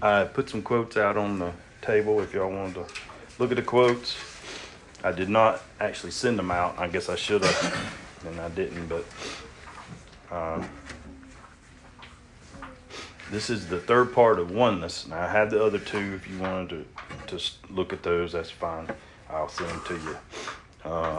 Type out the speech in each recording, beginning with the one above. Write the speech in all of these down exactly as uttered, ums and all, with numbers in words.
I put some quotes out on the table if y'all wanted to look at the quotes. I did not actually send them out. I guess I should have, and I didn't. But um, this is the third part of oneness. Now, I have the other two. If you wanted to, to look at those, that's fine. I'll send them to you. Uh,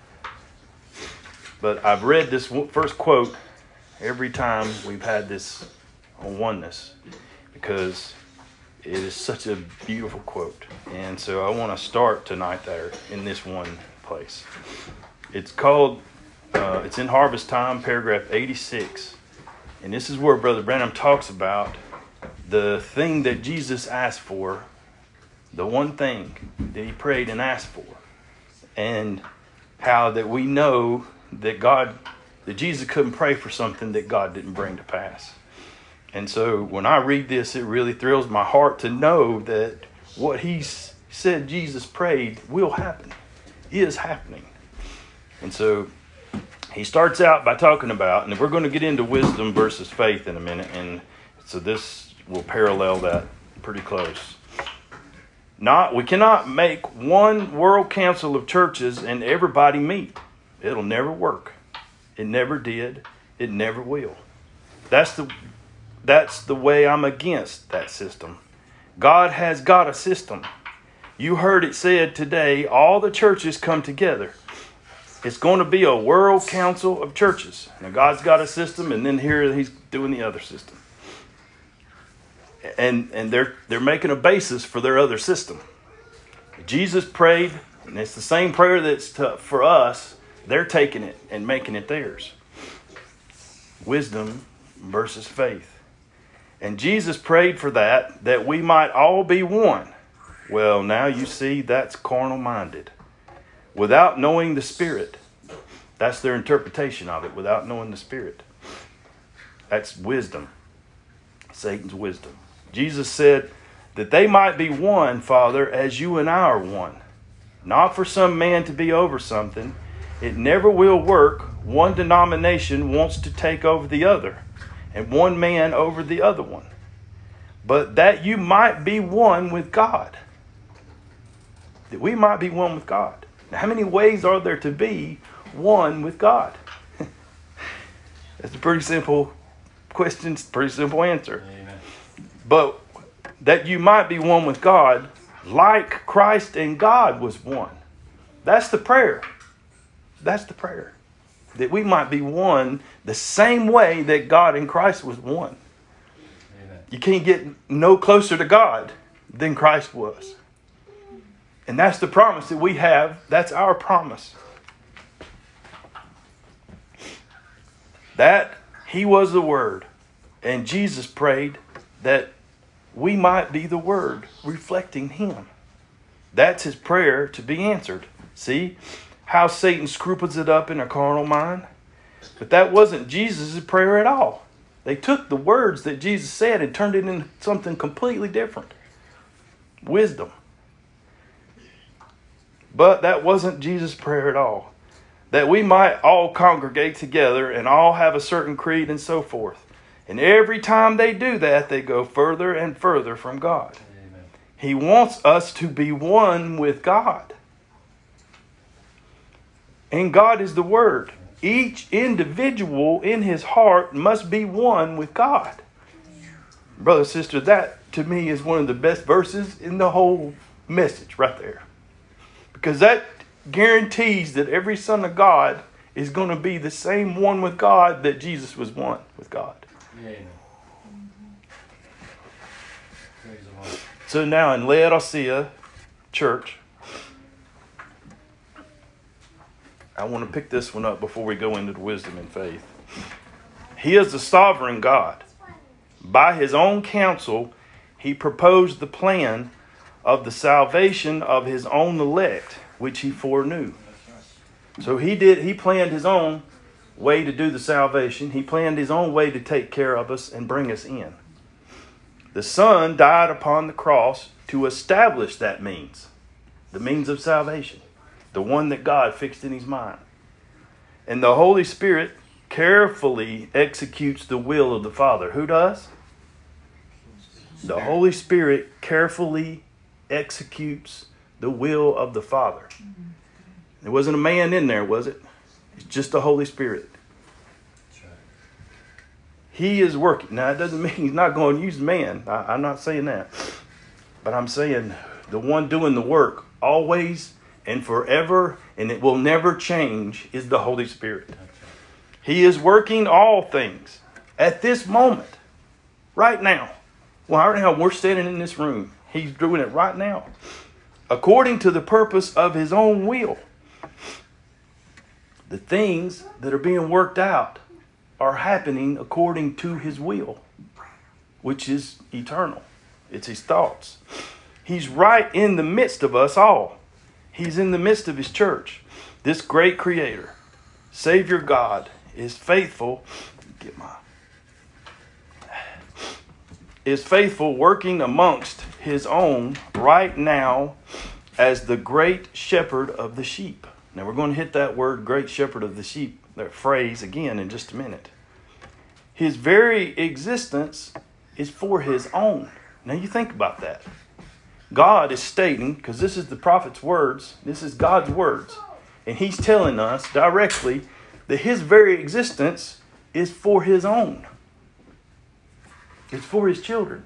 but I've read this first quote every time we've had this on oneness because it is such a beautiful quote. And so I want to start tonight there in this one place. It's called, uh, it's in Harvest Time, paragraph eighty-six. And this is where Brother Branham talks about the thing that Jesus asked for, the one thing that he prayed and asked for. And how that we know that God, that Jesus couldn't pray for something that God didn't bring to pass. And so when I read this, it really thrills my heart to know that what he said Jesus prayed will happen, is happening. And so he starts out by talking about, and we're going to get into wisdom versus faith in a minute, and so this will parallel that pretty close. Not, we cannot make one world council of churches and everybody meet. It'll never work. It never did. It never will. That's the That's the way I'm against that system. God has got a system. You heard it said today, all the churches come together. It's going to be a world council of churches. Now God's got a system, and then here he's doing the other system. And and they're they're making a basis for their other system. Jesus prayed, and it's the same prayer that's to, for us. They're taking it and making it theirs. Wisdom versus faith. And Jesus prayed for that, that we might all be one. Well, now you see that's carnal-minded. Without knowing the Spirit. That's their interpretation of it, without knowing the Spirit. That's wisdom. Satan's wisdom. Jesus said that they might be one, Father, as you and I are one. Not for some man to be over something. It never will work. One denomination wants to take over the other, and one man over the other one. But that you might be one with God. That we might be one with God. Now, how many ways are there to be one with God? That's a pretty simple question, pretty simple answer. Amen. But that you might be one with God, like Christ and God was one. That's the prayer. That's the prayer. That we might be one the same way that God and Christ was one. Amen. You can't get no closer to God than Christ was. And that's the promise that we have. That's our promise. That he was the Word. And Jesus prayed that we might be the Word, reflecting him. That's his prayer to be answered. See how Satan scruples it up in a carnal mind? But that wasn't Jesus' prayer at all. They took the words that Jesus said and turned it into something completely different. Wisdom. But that wasn't Jesus' prayer at all. That we might all congregate together and all have a certain creed and so forth. And every time they do that, they go further and further from God. Amen. He wants us to be one with God. And God is the Word. Each individual in his heart must be one with God. Brother, sister, that to me is one of the best verses in the whole message right there. Because that guarantees that every son of God is going to be the same one with God that Jesus was one with God. Yeah. So now in Laodicea Church, I want to pick this one up before we go into the wisdom and faith. He is the sovereign God. By his own counsel, he proposed the plan of the salvation of his own elect, which he foreknew. So he did. He planned his own way to do the salvation. He planned his own way to take care of us and bring us in. The Son died upon the cross to establish that means, the means of salvation. The one that God fixed in his mind. And the Holy Spirit carefully executes the will of the Father. Who does? The Holy Spirit carefully executes the will of the Father. There wasn't a man in there, was it? It's just the Holy Spirit. He is working. Now, it doesn't mean he's not going to use man. I, I'm not saying that. But I'm saying the one doing the work always and forever, and it will never change, is the Holy Spirit. He is working all things at this moment, right now. Well, right now we're standing in this room. He's doing it right now, according to the purpose of his own will. The things that are being worked out are happening according to his will, which is eternal. It's his thoughts. He's right in the midst of us all. He's in the midst of his church. This great creator, Savior God, is faithful. Get my is faithful, working amongst his own right now as the great shepherd of the sheep. Now we're going to hit that word, great shepherd of the sheep, that phrase again in just a minute. His very existence is for his own. Now you think about that. God is stating, because this is the prophet's words, this is God's words, and he's telling us directly that his very existence is for his own. It's for his children.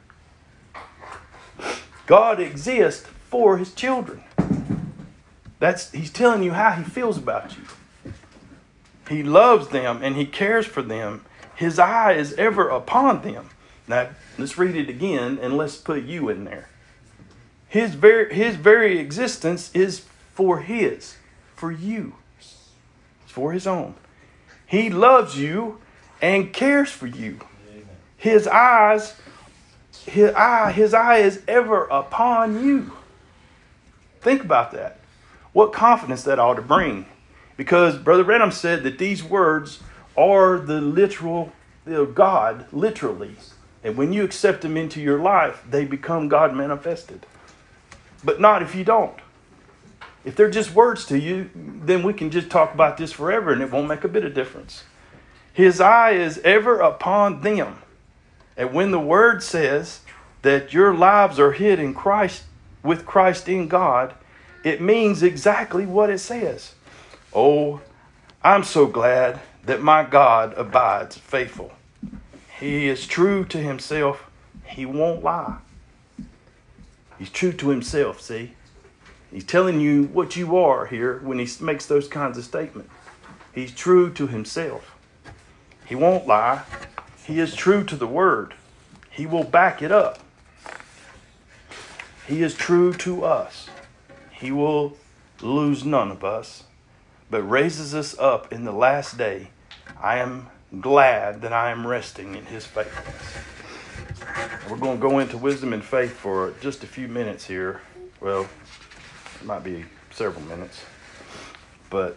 God exists for his children. That's, he's telling you how he feels about you. He loves them and he cares for them. His eye is ever upon them. Now, let's read it again and let's put you in there. His very, his very existence is for his, for you. It's for his own. He loves you and cares for you. His eyes, his eye, his eye is ever upon you. Think about that. What confidence that ought to bring. Because Brother Branham said that these words are the literal, you know, God, literally. And when you accept them into your life, they become God manifested. But not if you don't. If they're just words to you, then we can just talk about this forever and it won't make a bit of difference. His eye is ever upon them. And when the word says that your lives are hid in Christ, with Christ in God, it means exactly what it says. Oh, I'm so glad that my God abides faithful. He is true to himself. He won't lie. He's true to himself, see? He's telling you what you are here when he makes those kinds of statements. He's true to himself. He won't lie. He is true to the word. He will back it up. He is true to us. He will lose none of us, but raises us up in the last day. I am glad that I am resting in his faithfulness. We're going to go into wisdom and faith for just a few minutes here. Well, it might be several minutes. But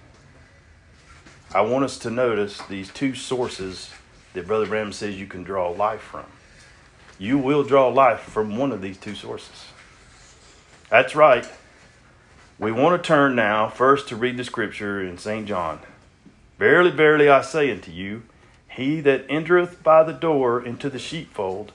I want us to notice these two sources that Brother Branham says you can draw life from. You will draw life from one of these two sources. That's right. We want to turn now first to read the scripture in Saint John. Verily, verily, I say unto you, he that entereth by the door into the sheepfold,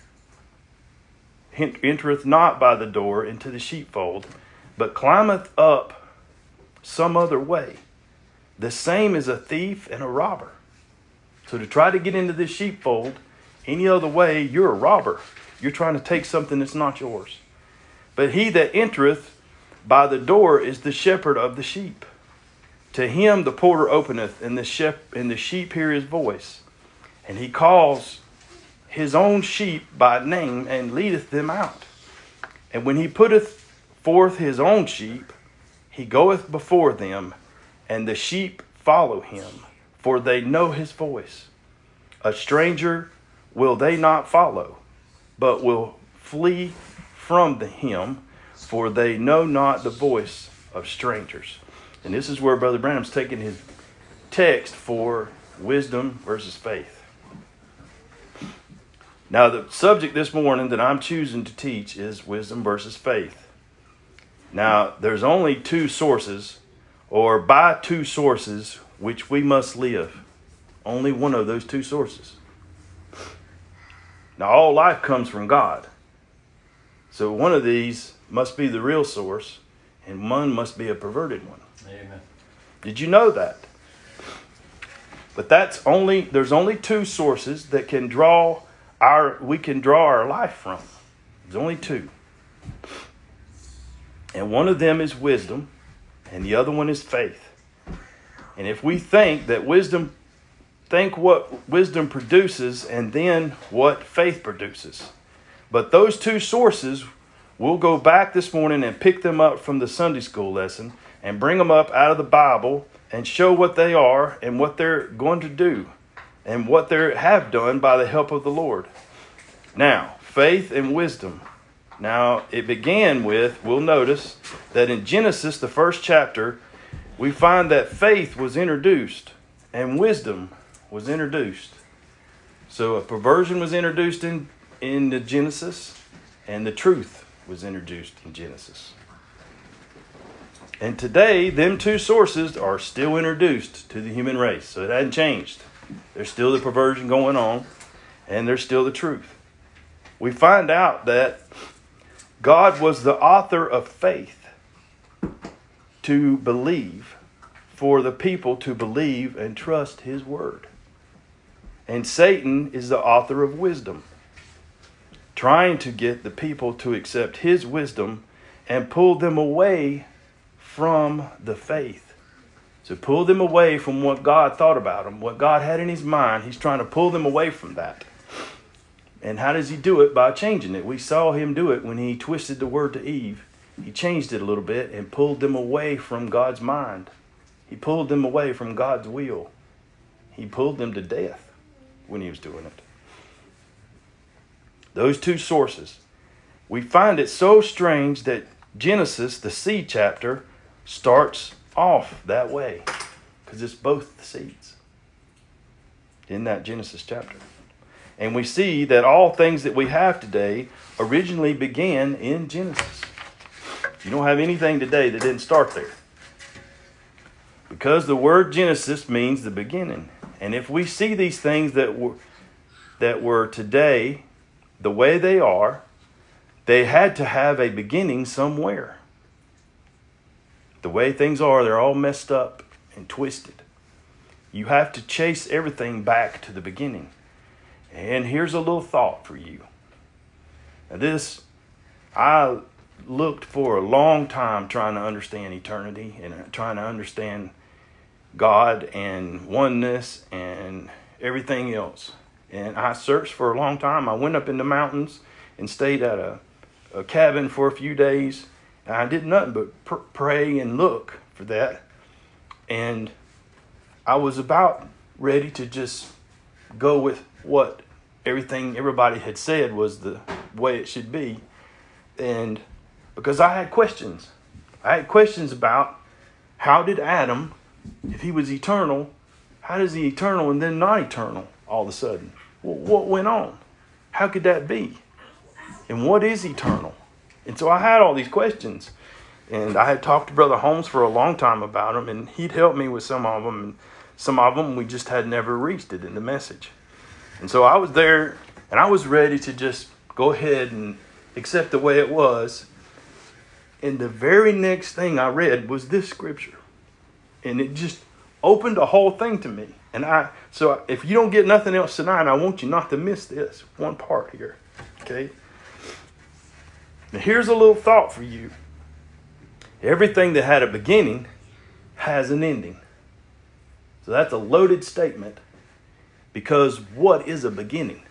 entereth not by the door into the sheepfold, but climbeth up some other way. The same is a thief and a robber. So to try to get into this sheepfold any other way, you're a robber. You're trying to take something that's not yours. But he that entereth by the door is the shepherd of the sheep. To him the porter openeth, and the, shep- and the sheep hear his voice. And he calls his own sheep by name, and leadeth them out. And when he putteth forth his own sheep, he goeth before them, and the sheep follow him, for they know his voice. A stranger will they not follow, but will flee from the him, for they know not the voice of strangers. And this is where Brother Branham's taking his text for wisdom versus faith. Now, the subject this morning that I'm choosing to teach is wisdom versus faith. Now, there's only two sources, or by two sources, which we must live. Only one of those two sources. Now, all life comes from God. So one of these must be the real source, and one must be a perverted one. Amen. Did you know that? But that's only, there's only two sources that can draw our, we can draw our life from. There's only two. And one of them is wisdom, and the other one is faith. And if we think that wisdom, think what wisdom produces and then what faith produces. But those two sources, we'll go back this morning and pick them up from the Sunday school lesson and bring them up out of the Bible and show what they are and what they're going to do and what they have done by the help of the Lord. Now, faith and wisdom. Now, it began with, we'll notice that in Genesis, the first chapter, we find that faith was introduced and wisdom was introduced. So a perversion was introduced in, in the Genesis, and the truth was introduced in Genesis. And today, them two sources are still introduced to the human race. So it hasn't changed. There's still the perversion going on, and there's still the truth. We find out that God was the author of faith to believe, for the people to believe and trust his word. And Satan is the author of wisdom, trying to get the people to accept his wisdom and pull them away from the faith. So pull them away from what God thought about them, what God had in his mind. He's trying to pull them away from that. And how does he do it? By changing it. We saw him do it when he twisted the word to Eve. He changed it a little bit and pulled them away from God's mind. He pulled them away from God's will. He pulled them to death when he was doing it. Those two sources. We find it so strange that Genesis, the seed chapter, starts off that way. Because it's both the seeds in that Genesis chapter. And we see that all things that we have today originally began in Genesis. You don't have anything today that didn't start there. Because the word Genesis means the beginning. And if we see these things that were, that were today the way they are, they had to have a beginning somewhere. The way things are, they're all messed up and twisted. You have to chase everything back to the beginning. And here's a little thought for you. Now this, I looked for a long time trying to understand eternity and trying to understand God and oneness and everything else. And I searched for a long time. I went up in the mountains and stayed at a, a cabin for a few days. And I did nothing but pr- pray and look for that. And I was about ready to just go with what everything everybody had said was the way it should be. And because I had questions. I had questions about how did Adam, if he was eternal, how does he eternal and then not eternal all of a sudden? Well, what went on? How could that be? And what is eternal? And so I had all these questions. And I had talked to Brother Holmes for a long time about them, and he'd helped me with some of them. And some of them we just had never reached it in the message. And so I was there, and I was ready to just go ahead and accept the way it was. And the very next thing I read was this scripture. And it just opened the whole thing to me. And I, so if you don't get nothing else tonight, I want you not to miss this one part here. Okay? Now here's a little thought for you. Everything that had a beginning has an ending. So that's a loaded statement. Because what is a beginning?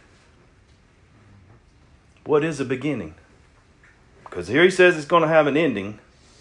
What is a beginning? Because here he says it's going to have an ending.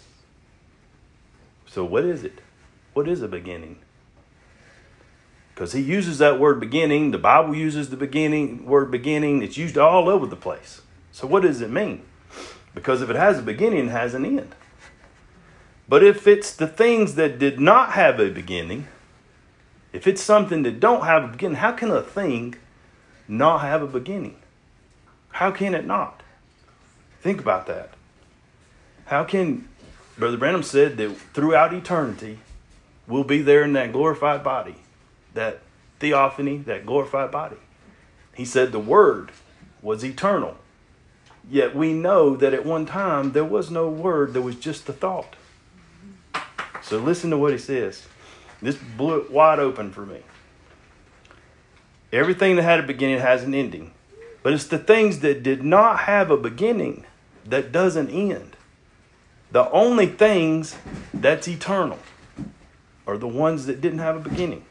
So what is it? What is a beginning? Because he uses that word beginning. The Bible uses the beginning word beginning. It's used all over the place. So what does it mean? Because if it has a beginning, it has an end. But if it's the things that did not have a beginning, if it's something that don't have a beginning, how can a thing not have a beginning? How can it not? Think about that. How can, Brother Branham said that throughout eternity, we'll be there in that glorified body, that theophany, that glorified body. He said the Word was eternal. Yet we know that at one time there was no word, there was just the thought. So listen to what he says. This blew it wide open for me. Everything that had a beginning has an ending. But it's the things that did not have a beginning that doesn't end. The only things that's eternal are the ones that didn't have a beginning.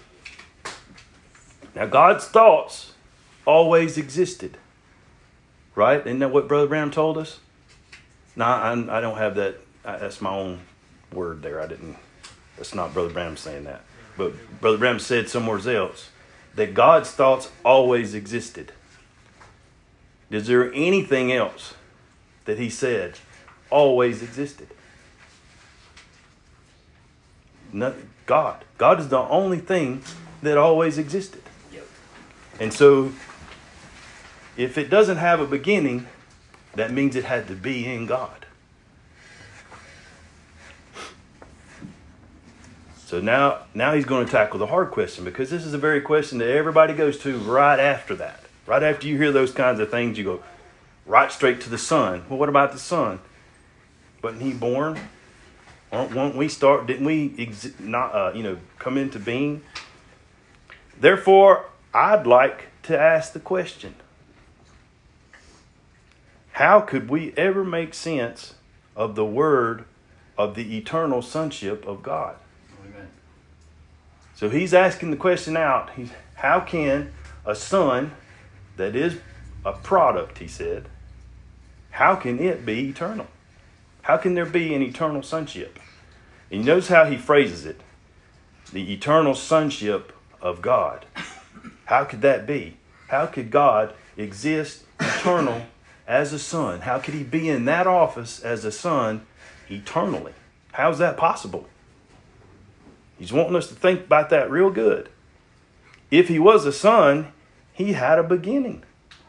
Now, God's thoughts always existed. Right? Isn't that what Brother Branham told us? No, I, I don't have that. That's my own word there. I didn't. That's not Brother Branham saying that. But Brother Branham said somewhere else that God's thoughts always existed. Is there anything else that he said always existed? No, God. God is the only thing that always existed. And so, if it doesn't have a beginning, that means it had to be in God. So now, now he's going to tackle the hard question, because this is the very question that everybody goes to right after that. Right after you hear those kinds of things, you go right straight to the Son. Well, what about the Son? Wasn't he born? Won't we start? Didn't we exi- not, uh, you know, come into being? Therefore, I'd like to ask the question: how could we ever make sense of the word of the eternal sonship of God? Amen. So he's asking the question out. He's, how can a son that is a product, he said, how can it be eternal? How can there be an eternal sonship? And you notice how he phrases it. The eternal sonship of God. How could that be? How could God exist eternal as a son? How could he be in that office as a son eternally? How's that possible? He's wanting us to think about that real good. If he was a son, he had a beginning.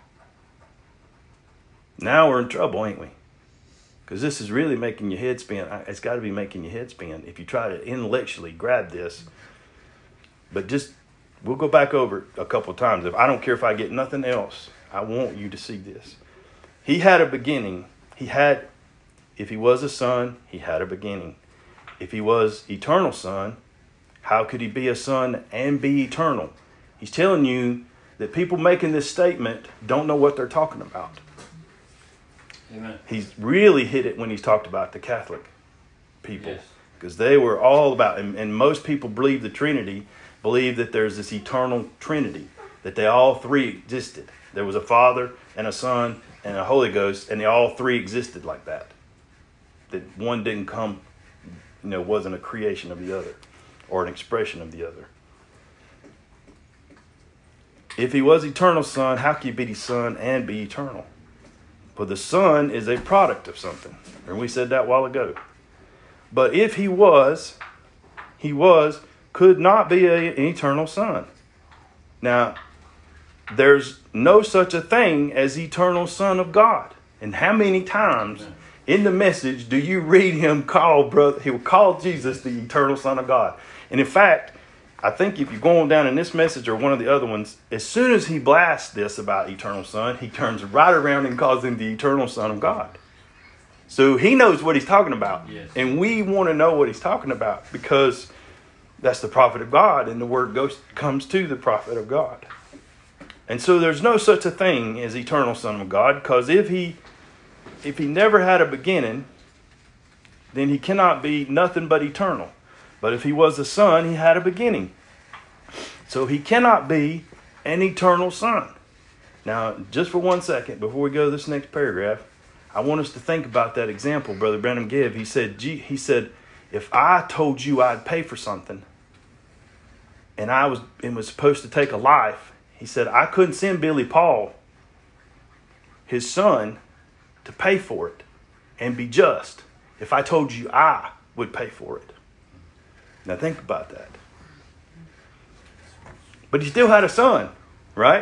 Now we're in trouble, ain't we? Because this is really making your head spin. It's got to be making your head spin if you try to intellectually grab this. But just, we'll go back over it a couple of times. If I don't care if I get nothing else, I want you to see this. He had a beginning. He had, if he was a son, he had a beginning. If he was eternal son, how could he be a son and be eternal? He's telling you that people making this statement don't know what they're talking about. Amen. He's really hit it when he's talked about the Catholic people. Because yes. They were all about, and, and most people believe the Trinity, believe that there's this eternal Trinity, that they all three existed. There was a Father and a Son and a Holy Ghost, and they all three existed like that. That one didn't come, you know, wasn't a creation of the other or an expression of the other. If he was eternal son, how can he be the son and be eternal? But the son is a product of something. And we said that a while ago. But if he was, he was, could not be a, an eternal son. Now, there's no such a thing as eternal son of God. And how many times in the message do you read him call, brother, he will call Jesus the eternal son of God. And in fact, I think if you're going down in this message or one of the other ones, as soon as he blasts this about eternal son, he turns right around and calls him the eternal son of God. So he knows what he's talking about. Yes. And we want to know what he's talking about because that's the prophet of God. And the word goes comes to the prophet of God. And so there's no such a thing as eternal son of God, because if he, if he never had a beginning, then he cannot be nothing but eternal. But if he was a son, he had a beginning. So he cannot be an eternal son. Now, just for one second, before we go to this next paragraph, I want us to think about that example Brother Branham gave. He said, gee, he said, if I told you I'd pay for something, and I was, and was supposed to take a life, he said, I couldn't send Billy Paul, his son, to pay for it and be just if I told you I would pay for it. Now think about that. But he still had a son, right?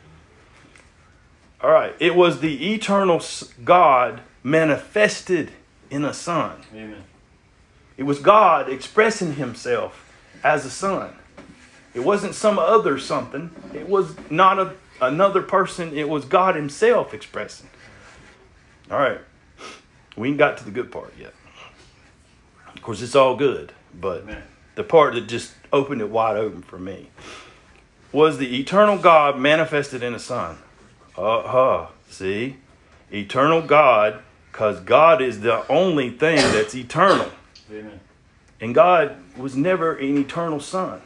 All right. It was the eternal God manifested in a son. Amen. It was God expressing himself as a son. It wasn't some other something. It was not a another person. It was God himself expressing. All right. We ain't got to the good part yet. Of course, it's all good. But Amen. The part that just opened it wide open for me was the eternal God manifested in a son. Uh-huh. See? Eternal God, because God is the only thing that's eternal. Amen. And God was never an eternal son.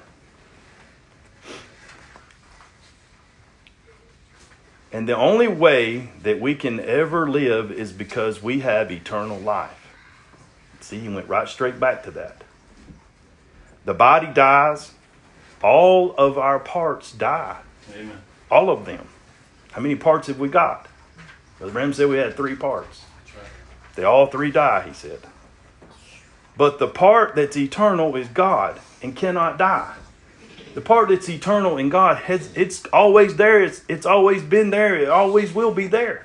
And the only way that we can ever live is because we have eternal life. See, he went right straight back to that. The body dies. All of our parts die. Amen. All of them. How many parts have we got? Brother Branham said we had three parts. That's right. They all three die, he said. But the part that's eternal is God and cannot die. The part that's eternal in God, has, it's always there. It's, it's always been there. It always will be there.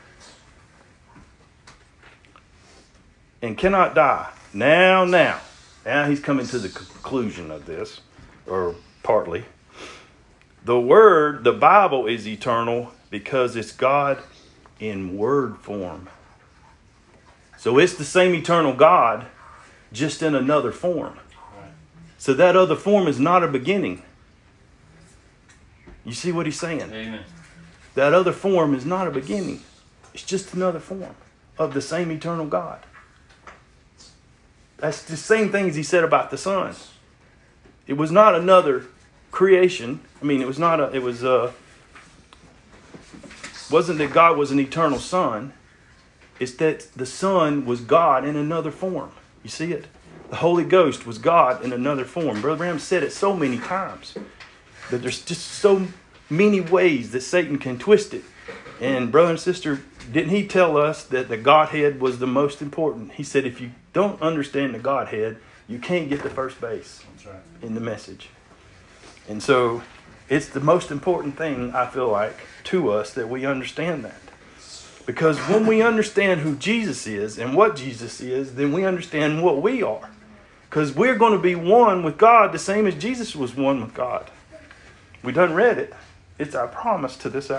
And cannot die. Now, now. Now he's coming to the conclusion of this, or partly. The Word, the Bible, is eternal because it's God in word form. So it's the same eternal God, just in another form. So that other form is not a beginning. You see what he's saying? Amen. That other form is not a beginning. It's just another form of the same eternal God. That's the same things he said about the Son. It was not another creation. I mean, it was not a, it was uh wasn't that God was an eternal Son. It's that the Son was God in another form. You see it? The Holy Ghost was God in another form. Brother Branham said it so many times that there's just so many ways that Satan can twist it. And brother and sister, didn't he tell us that the Godhead was the most important? He said if you don't understand the Godhead, you can't get to first base. That's right. In the message. And so it's the most important thing, I feel like, to us that we understand that. Because when we understand who Jesus is and what Jesus is, then we understand what we are. Because we're going to be one with God the same as Jesus was one with God. We done read it. It's our promise to this hour.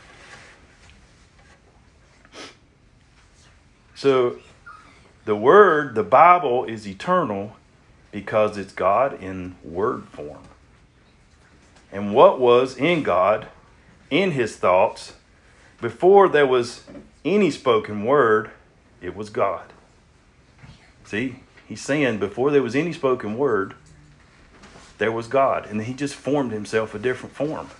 So the Word, the Bible, is eternal because it's God in word form. And what was in God, in his thoughts, before there was any spoken word, it was God. See, he's saying before there was any spoken word, there was God. And he just formed himself a different form.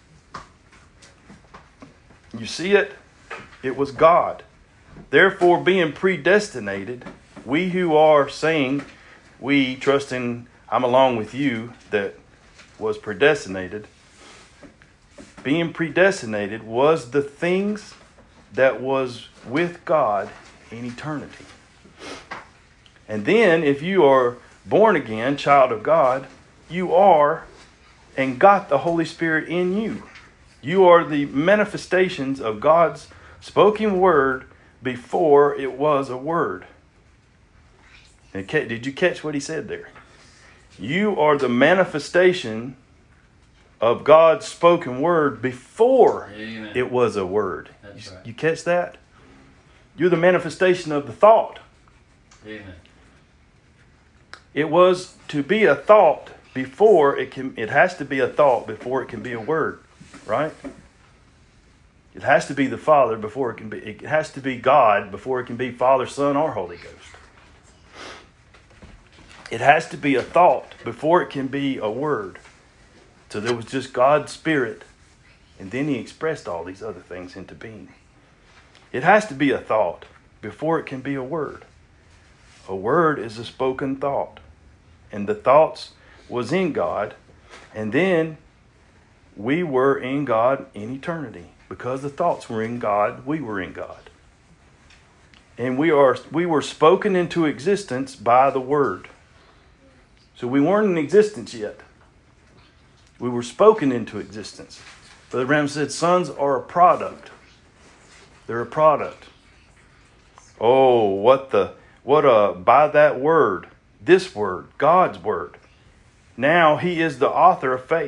You see it? It was God. Therefore, being predestinated, we who are saying, we trusting I'm along with you that was predestinated, being predestinated was the things that was with God in eternity. And then if you are born again, child of God, you are and got the Holy Spirit in you. You are the manifestations of God's spoken word before it was a word. And did you catch what he said there? You are the manifestation of God's spoken word before Amen. It was a word. You, right. you catch that? You're the manifestation of the thought. Amen. It was to be a thought before it can. It has to be a thought before it can be a word, right? It has to be the Father before it can be. It has to be God before it can be Father, Son, or Holy Ghost. It has to be a thought before it can be a word. So there was just God's Spirit, and then he expressed all these other things into being. It has to be a thought before it can be a word. A word is a spoken thought. And the thoughts was in God, and then we were in God in eternity. Because the thoughts were in God, we were in God. And we are we were spoken into existence by the Word. So we weren't in existence yet. We were spoken into existence. Brother Branham said sons are a product. They're a product. Oh, what the, what a, by that word, this word, God's word. Now he is the author of faith.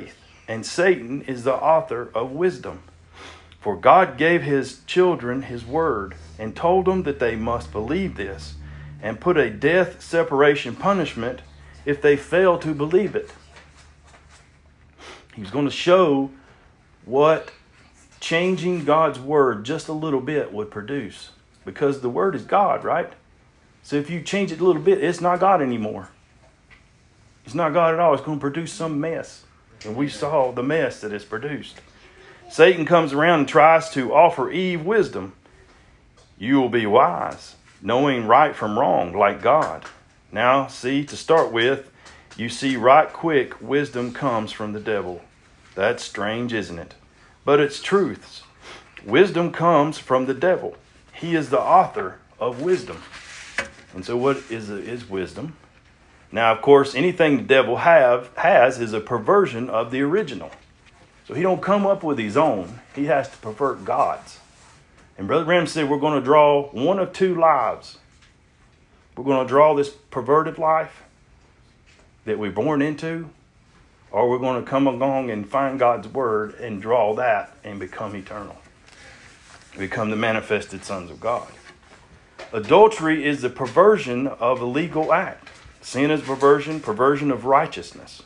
and Satan is the author of wisdom. For God gave his children his word and told them that they must believe this and put a death separation punishment if they fail to believe it. He was going to show what changing God's word just a little bit would produce, because the word is God, right? So if you change it a little bit, it's not God anymore. It's not God at all. It's going to produce some mess. And we saw the mess that it's produced. Satan comes around and tries to offer Eve wisdom. You will be wise, knowing right from wrong, like God. Now, see, to start with, you see right quick wisdom comes from the devil. That's strange, isn't it? But it's truths. Wisdom comes from the devil. He is the author of wisdom. And so what is, is wisdom? Now, of course, anything the devil have has is a perversion of the original. So he don't come up with his own. He has to pervert God's. And Brother Branham said we're going to draw one of two lives. We're going to draw this perverted life that we're born into, or we're going to come along and find God's word and draw that and become eternal. Become the manifested sons of God. Adultery is the perversion of a legal act. Sin is perversion, perversion of righteousness.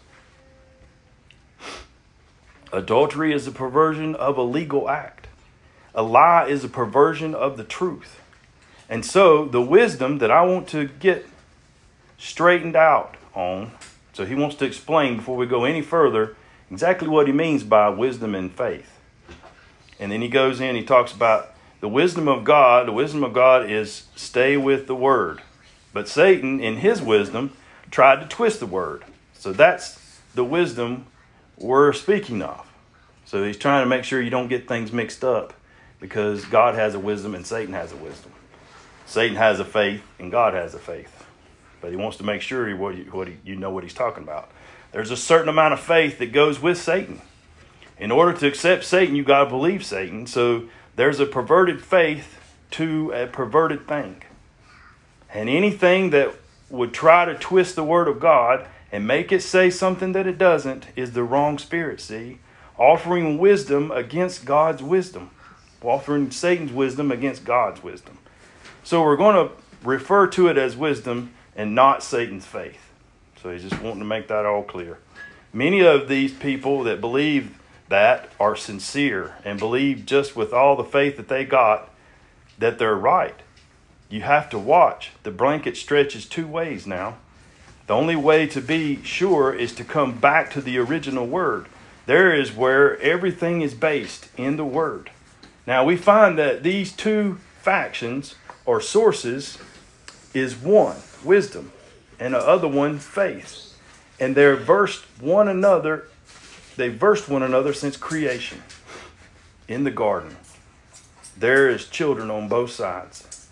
Adultery is a perversion of a legal act. A lie is a perversion of the truth. And so the wisdom that I want to get straightened out on, so he wants to explain before we go any further exactly what he means by wisdom and faith. And then he goes in, he talks about the wisdom of God. The wisdom of God is stay with the word. But Satan, in his wisdom, tried to twist the word. So that's the wisdom we're speaking of. So he's trying to make sure you don't get things mixed up, because God has a wisdom and Satan has a wisdom. Satan has a faith and God has a faith. But he wants to make sure you, what, you, what he, you know what he's talking about. There's a certain amount of faith that goes with Satan. In order to accept Satan, you got to believe Satan. So there's a perverted faith to a perverted thing. And anything that would try to twist the word of God and make it say something that it doesn't is the wrong spirit, see? Offering wisdom against God's wisdom. Offering Satan's wisdom against God's wisdom. So we're going to refer to it as wisdom and not Satan's faith. So he's just wanting to make that all clear. Many of these people that believe that are sincere and believe just with all the faith that they got that they're right. You have to watch. The blanket stretches two ways now. The only way to be sure is to come back to the original word. There is where everything is based in the word. Now we find that these two factions or sources is one, wisdom, and the other one, faith. And they're versed one another, they versed one another since creation in the garden. There is children on both sides.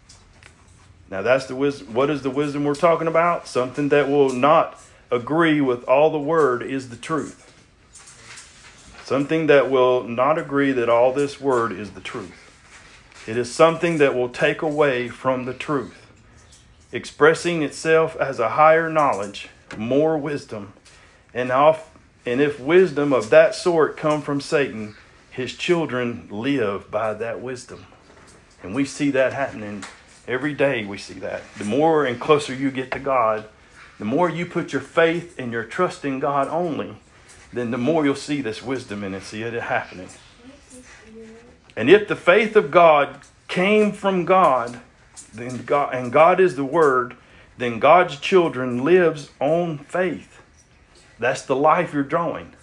Now that's the wisdom. What is the wisdom we're talking about? Something that will not agree with all the word is the truth. Something that will not agree that all this word is the truth. It is something that will take away from the truth, expressing itself as a higher knowledge, more wisdom. And, off, and if wisdom of that sort come from Satan, his children live by that wisdom. And we see that happening every day. We see that. The more and closer you get to God, the more you put your faith and your trust in God only, then the more you'll see this wisdom and see it happening. And if the faith of God came from God, then God, and God is the Word, then God's children lives on faith. That's the life you're drawing.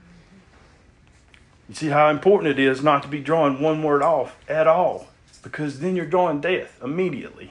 You see how important it is not to be drawing one word off at all, because then you're drawing death immediately.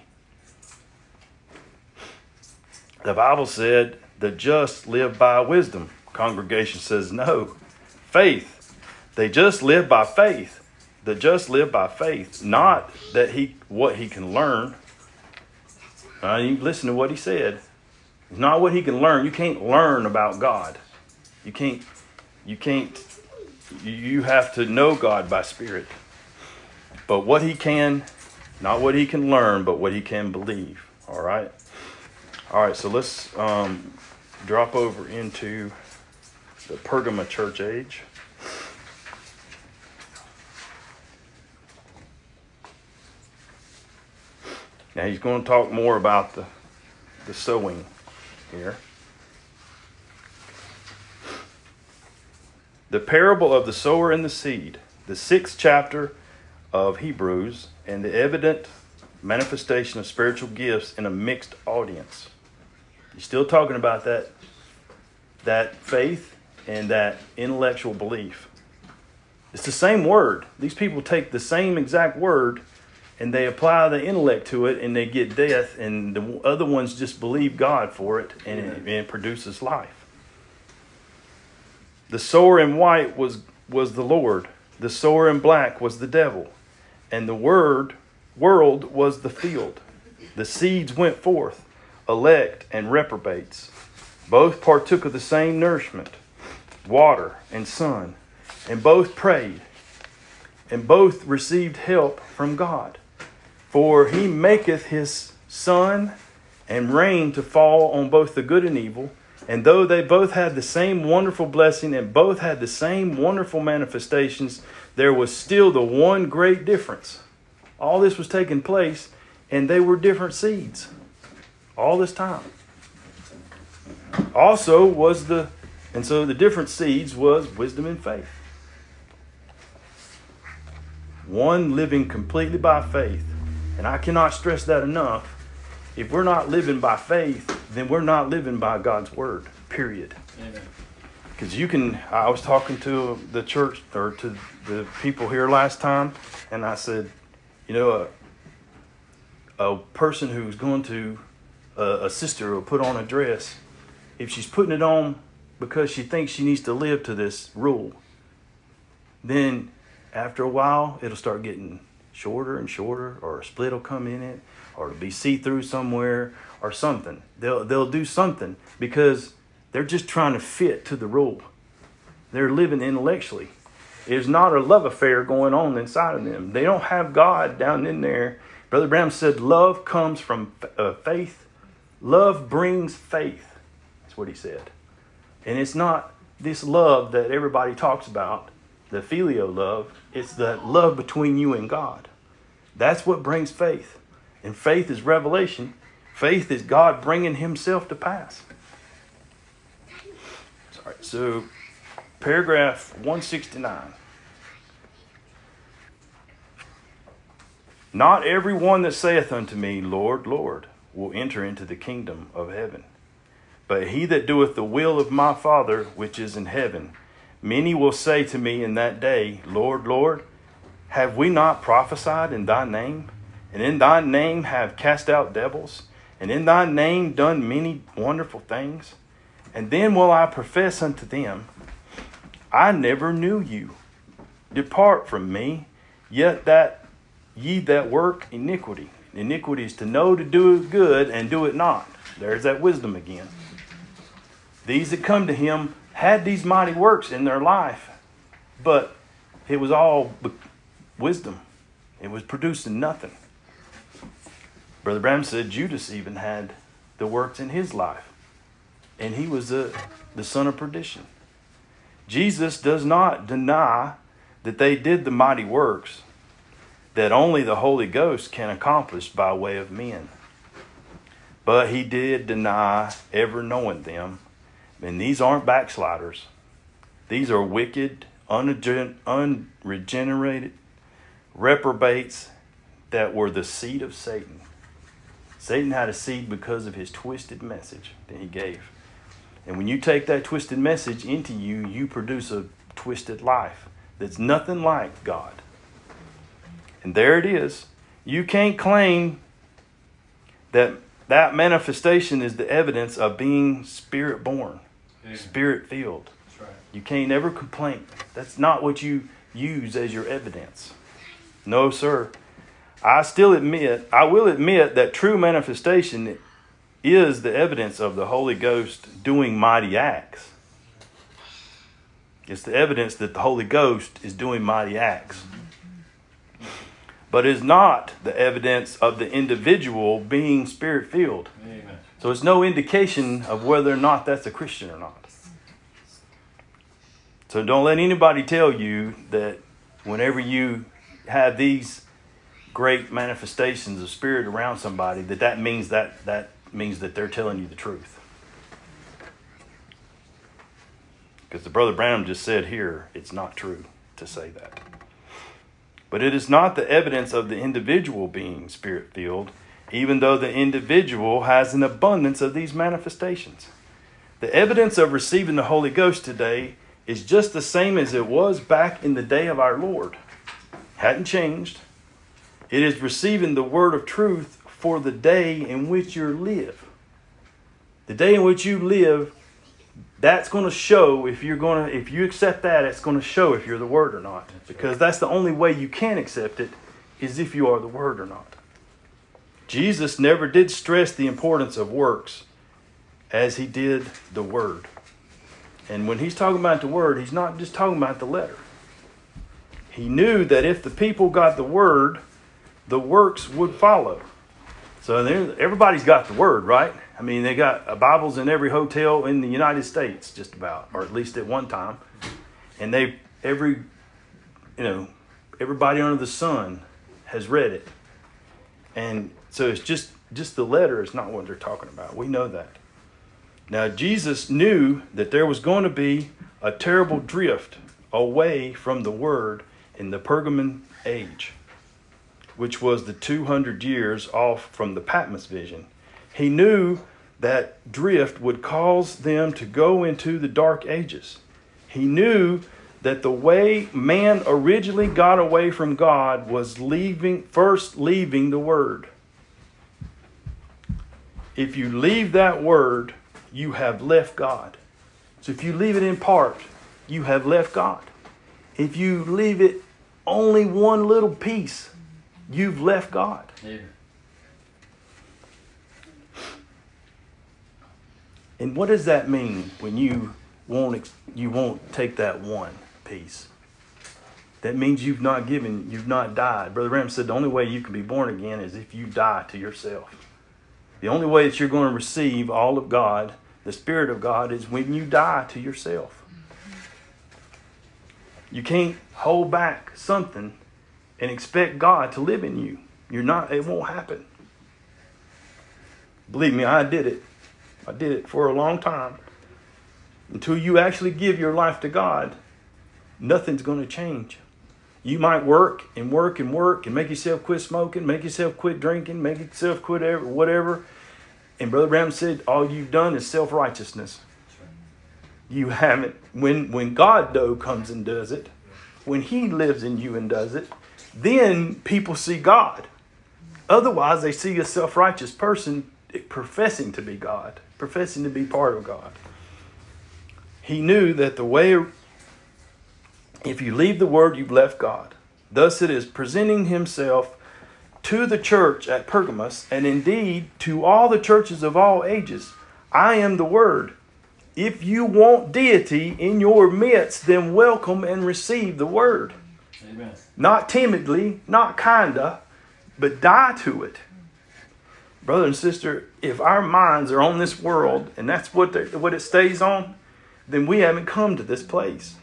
The Bible said the just live by wisdom. Congregation says no. Faith. They just live by faith. The just live by faith, not that he what he can learn. Uh, you listen to what he said. It's not what he can learn. You can't learn about God. You can't. You can't. You have to know God by spirit. But what he can, not what he can learn, but what he can believe. All right. All right. So let's um, drop over into the Pergamum church age. Now he's going to talk more about the, the sowing here. The parable of the sower and the seed, the sixth chapter of Hebrews, and the evident manifestation of spiritual gifts in a mixed audience. He's still talking about that, that faith and that intellectual belief. It's the same word. These people take the same exact word and they apply the intellect to it and they get death, and the other ones just believe God for it, and it, and it produces life. The sower in white was, was the Lord. The sower in black was the devil. And the word world was the field. The seeds went forth, elect and reprobates. Both partook of the same nourishment, water and sun, and both prayed, and both received help from God. For he maketh his sun and rain to fall on both the good and evil. And though they both had the same wonderful blessing and both had the same wonderful manifestations, there was still the one great difference. All this was taking place, and they were different seeds all this time. Also was the, and so the different seeds was wisdom and faith. One living completely by faith. And I cannot stress that enough. If we're not living by faith, then we're not living by God's word, period. Because you can, I was talking to the church, or to the people here last time, and I said, you know, a, a person who's going to, a, a sister will put on a dress, if she's putting it on because she thinks she needs to live to this rule, then after a while, it'll start getting shorter and shorter, or a split will come in it, or it'll be see-through somewhere, or something. They'll they'll do something because they're just trying to fit to the rule. They're living intellectually. There's not a love affair going on inside of them. They don't have God down in there. Brother Branham said love comes from uh, faith. Love brings faith. That's what he said. And it's not this love that everybody talks about, the filial love. It's the love between you and God. That's what brings faith. And faith is revelation. Faith is God bringing himself to pass. Sorry. So, paragraph one sixty-nine. Not every one that saith unto me, Lord, Lord, will enter into the kingdom of heaven, but he that doeth the will of my Father which is in heaven. Many will say to me in that day, Lord, Lord, have we not prophesied in thy name? And in thy name have cast out devils? And in thy name done many wonderful things? And then will I profess unto them, I never knew you. Depart from me, yet that ye that work iniquity. Iniquity is to know to do good and do it not. There's that wisdom again. These that come to him had these mighty works in their life, but it was all wisdom. It was producing nothing. Brother Branham said Judas even had the works in his life, and he was the, the son of perdition. Jesus does not deny that they did the mighty works that only the Holy Ghost can accomplish by way of men. But he did deny ever knowing them. And these aren't backsliders. These are wicked, unregenerated reprobates that were the seed of Satan. Satan had a seed because of his twisted message that he gave. And when you take that twisted message into you, you produce a twisted life that's nothing like God. And there it is. You can't claim that that manifestation is the evidence of being spirit-born, yeah. Spirit-filled. That's right. You can't ever complain. That's not what you use as your evidence. No, sir. I still admit, I will admit that true manifestation is the evidence of the Holy Ghost doing mighty acts. It's the evidence that the Holy Ghost is doing mighty acts. But it's not the evidence of the individual being spirit-filled. Amen. So it's no indication of whether or not that's a Christian or not. So don't let anybody tell you that whenever you have these great manifestations of spirit around somebody, that that means that that means that they're telling you the truth. Because the Brother Branham just said here, it's not true to say that. But it is not the evidence of the individual being spirit-filled, even though the individual has an abundance of these manifestations. The evidence of receiving the Holy Ghost today is just the same as it was back in the day of our Lord. Hadn't changed. It is receiving the word of truth for the day in which you live. The day in which you live, that's going to show if you're going to, if you accept that, it's going to show if you're the word or not. Because that's the only way you can accept it, is if you are the word or not. Jesus never did stress the importance of works as he did the word. And when he's talking about the word, he's not just talking about the letter. He knew that if the people got the word, the works would follow. So there, everybody's got the word, right? I mean, they got Bibles in every hotel in the United States, just about, or at least at one time. And they, every, you know, everybody under the sun has read it. And so it's just, just the letter is not what they're talking about. We know that. Now, Jesus knew that there was going to be a terrible drift away from the word in the Pergamon age, which was the two hundred years off from the Patmos vision. He knew that drift would cause them to go into the dark ages. He knew that the way man originally got away from God was leaving, first leaving the word. If you leave that word, you have left God. So if you leave it in part, you have left God. If you leave it only one little piece, you've left God. Yeah. And what does that mean when you won't you won't take that one piece? That means you've not given, you've not died. Brother Ram said the only way you can be born again is if you die to yourself. The only way that you're going to receive all of God, the Spirit of God, is when you die to yourself. You can't hold back something and expect God to live in you. You're not, it won't happen. Believe me, I did it. I did it for a long time. Until you actually give your life to God, nothing's going to change. You might work and work and work and make yourself quit smoking, make yourself quit drinking, make yourself quit whatever. And Brother Branham said, all you've done is self-righteousness. You haven't, when, when God though comes and does it, when he lives in you and does it, then people see God. Otherwise, they see a self-righteous person professing to be God, professing to be part of God. He knew that the way, if you leave the word, you've left God. Thus it is presenting himself to the church at Pergamos, and indeed to all the churches of all ages. I am the word. If you want deity in your midst, then welcome and receive the word. Amen. Not timidly, not kinda, but die to it. Brother and sister, if our minds are on this world, and that's what, what it stays on, then we haven't come to this place.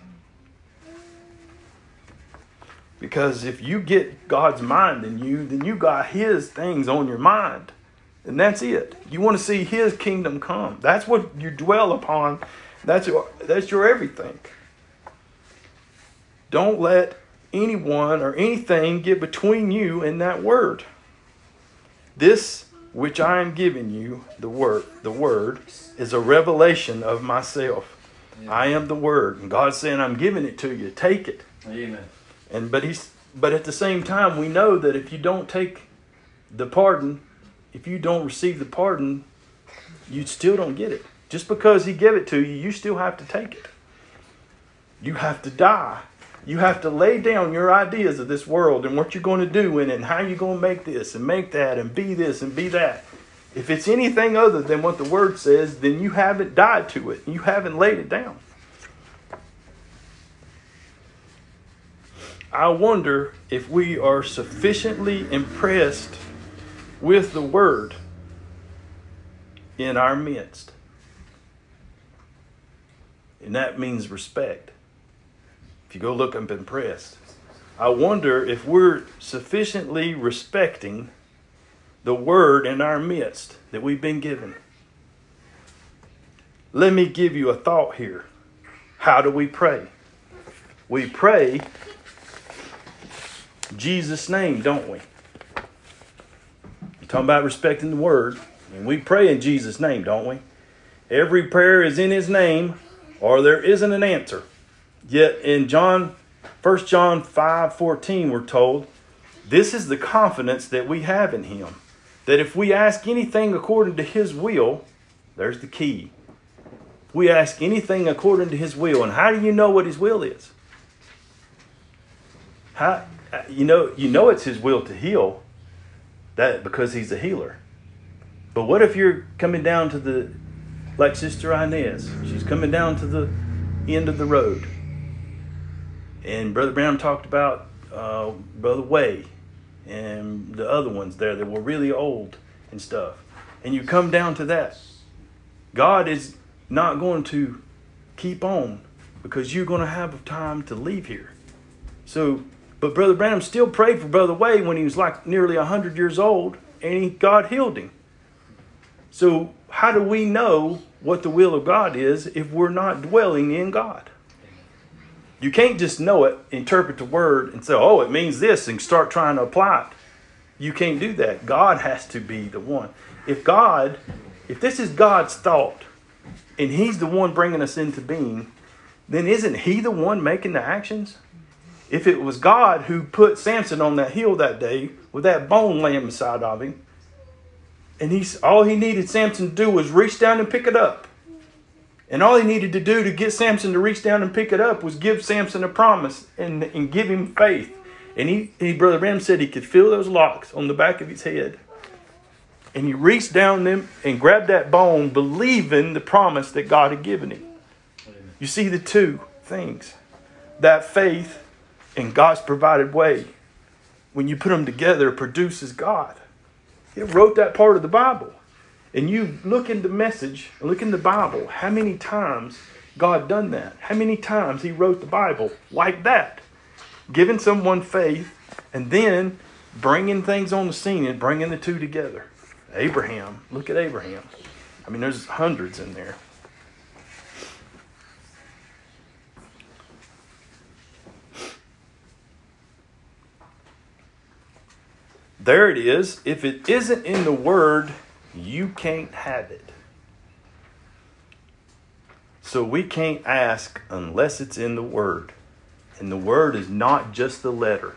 Because if you get God's mind in you, then you got his things on your mind. And that's it. You want to see his kingdom come. That's what you dwell upon. That's your, that's your everything. Don't let anyone or anything get between you and that word. This which I am giving you, the word, the word, is a revelation of myself. Yeah. I am the word. And God's saying, I'm giving it to you. Take it. Amen. And but he's but at the same time, we know that if you don't take the pardon, if you don't receive the pardon, you still don't get it. Just because he gave it to you, you still have to take it. You have to die. You have to lay down your ideas of this world and what you're going to do in it and how you're going to make this and make that and be this and be that. If it's anything other than what the word says, then you haven't died to it. You haven't laid it down. I wonder if we are sufficiently impressed with the word in our midst. And that means respect. If you go look up Impressed, I wonder if we're sufficiently respecting the word in our midst that we've been given. Let me give you a thought here. How do we pray? We pray Jesus' name, don't we? We're talking about respecting the word, and we pray in Jesus' name, don't we? Every prayer is in his name, or there isn't an answer. Yet in John, First John five fourteen, we're told, this is the confidence that we have in him, that if we ask anything according to his will, there's the key. We ask anything according to his will. And how do you know what his will is? How, you know, you know it's his will to heal, that because he's a healer. But what if you're coming down to the, like Sister Inez, she's coming down to the end of the road. And Brother Branham talked about uh, Brother Way and the other ones there that were really old and stuff. And you come down to that. God is not going to keep on because you're going to have time to leave here. So, but Brother Branham still prayed for Brother Way when he was like nearly one hundred years old, and he, God healed him. So how do we know what the will of God is if we're not dwelling in God? You can't just know it, interpret the word, and say, oh, it means this, and start trying to apply it. You can't do that. God has to be the one. If God, if this is God's thought, and he's the one bringing us into being, then isn't he the one making the actions? If it was God who put Samson on that hill that day with that bone laying beside of him, and he's, all he needed Samson to do was reach down and pick it up. And all he needed to do to get Samson to reach down and pick it up was give Samson a promise and, and give him faith. And he, he, Brother Branham said he could feel those locks on the back of his head. And he reached down them and grabbed that bone, believing the promise that God had given him. You see the two things. That faith and God's provided way, when you put them together, produces God. He wrote that part of the Bible. And you look in the message, look in the Bible, how many times God done that? How many times he wrote the Bible like that? Giving someone faith and then bringing things on the scene and bringing the two together. Abraham, look at Abraham. I mean, there's hundreds in there. There it is. If it isn't in the Word, you can't have it. So we can't ask unless it's in the Word. And the Word is not just the letter.